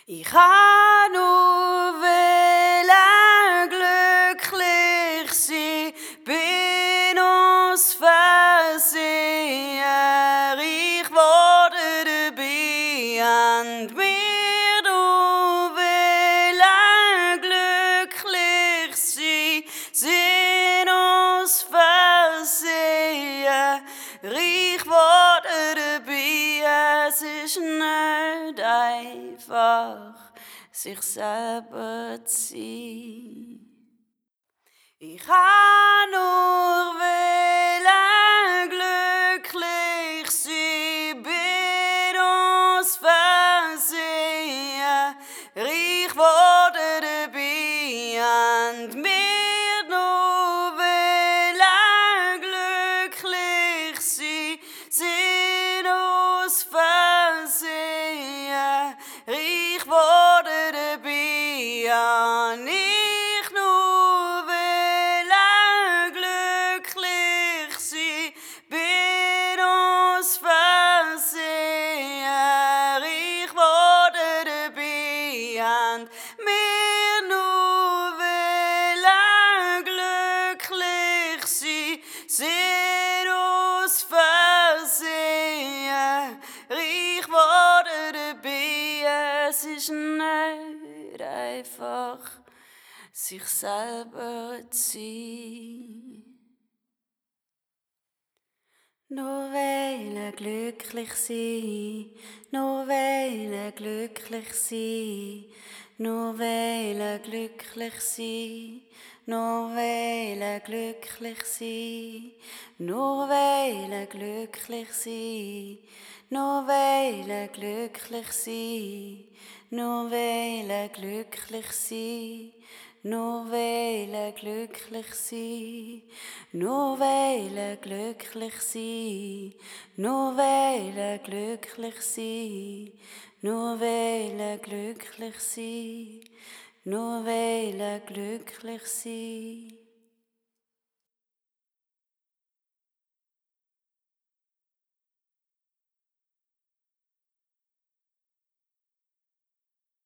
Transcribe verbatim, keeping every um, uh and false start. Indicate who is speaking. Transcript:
Speaker 1: Ich kann nur wollen glücklich sein, bin uns versehen. Ich wurde dabei und wir nur wollen glücklich sein, sind uns versehen. Ich wurde dabei, es ist nicht einfach, sich selber zu sein. Ich kann nur wollen glücklich sein, bin uns versehen. Ich wurde dabei und wir nur wollen glücklich sein, sind uns versehen. Ich wurde dabei und ich nur wollen glücklich sein, bin uns versehen. Ich wurde dabei und wir nur wollen glücklich sein, sind uns versehen. Ich wurde dabei, es ist nicht einfach, sich selber zu sein. Nur wollen glücklich sein, nur wollen glücklich sein, nur wollen glücklich sein, nur wollen glücklich sein, nur wollen glücklich sein, nur wollen glücklich sein, nur wollen glücklich sein. Nur wollen glücklich sein, nur wollen glücklich sein, nur wollen glücklich sein, nur wollen glücklich sein, nur wollen glücklich sein.